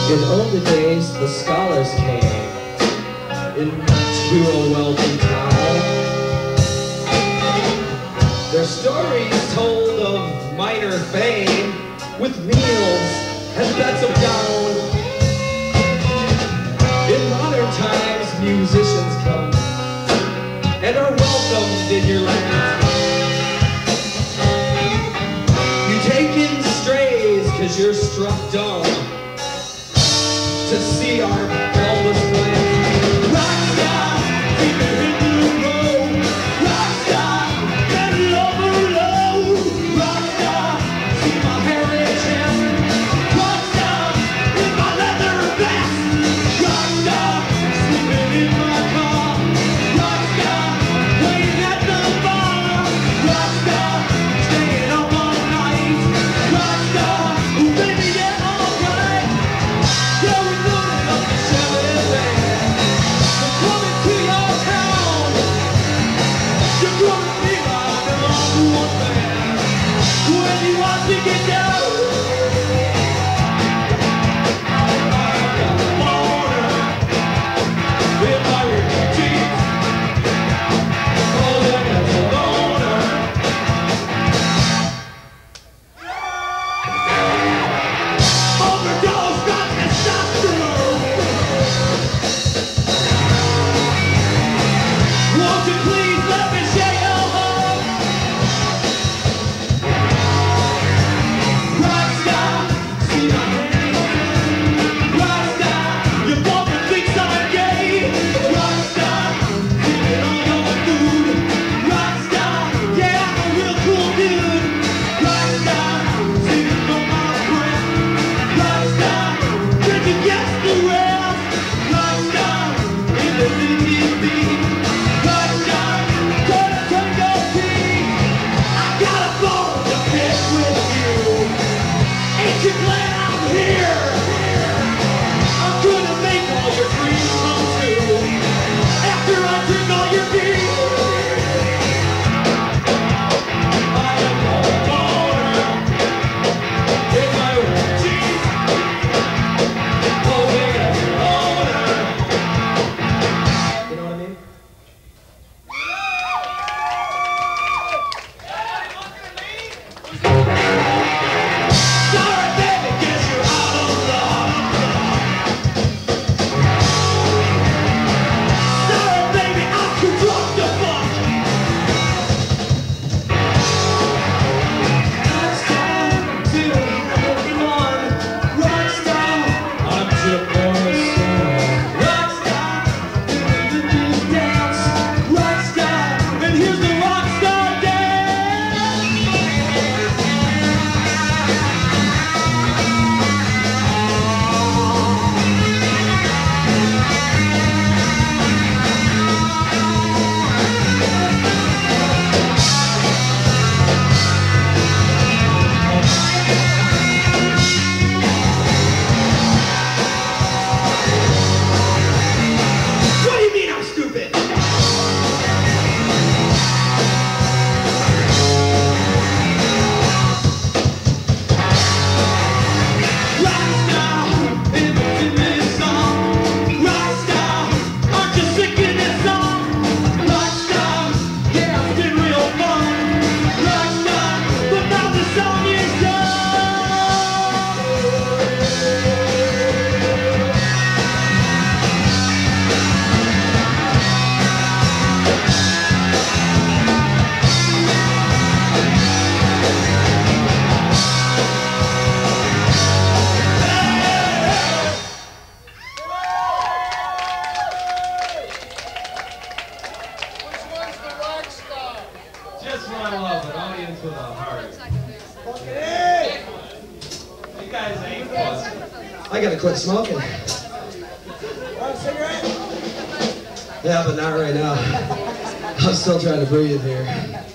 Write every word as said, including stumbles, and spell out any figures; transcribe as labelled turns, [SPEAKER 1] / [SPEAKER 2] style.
[SPEAKER 1] In older days, the scholars came into a wealthy town. Their stories told of minor fame, with meals and beds of down. In modern times, musicians come and are welcomed in your land. You take in strays cause you're struck dumb to see our pelvis plan. Rockstar, keep it in the road. Rockstar, let love alone. Rockstar, see my hairy chest. Rockstar, in my leather vest. Rockstar, sleeping in my car. Rockstar, waiting at the bar. Rockstar, staying up all night. Rockstar, baby, get alright. Yeah, we're loading up the Chevy van. We're coming to your town. You're gonna be my number one fan. When you want to get down, I got a boner in my ripped jeans. Holding as a loner. Overdose on testosterone. Won't you please let me share your home? Rockstar, see my hand. Rockstar, your woman thinks I'm gay. Rockstar, eating all your food. Rockstar, yeah, I'm a real cool dude. Rockstar, singing for my friend. Rockstar, drinking against the rails. Rockstar, in the C T V. Rockstar, gonna turn your tea. I got a bone to pick with you. Ain't you glad I'm here? I'm gonna make all your dreams come true. After I drink all your beer, I am a boner in my ripped jeans, holding as an owner. You know what I mean? Sorry, baby, guess you're out of luck. Sorry, baby, I'm too drunk to fuck. Rockstar, till everyone. Rockstar, I'm Chip Morrison. Rockstar, doing the new dance. Rockstar, and here's the rockstar dance. What do you mean I'm stupid? Rockstar, in this song. Rockstar, aren't you sick of this song? Rockstar, yeah, it's been real fun. Rockstar, but now the song is just what I love, an audience with a heart. You guys ain't fun. I gotta quit smoking.
[SPEAKER 2] Want a cigarette?
[SPEAKER 1] Yeah, but not right now. I'm still trying to breathe here.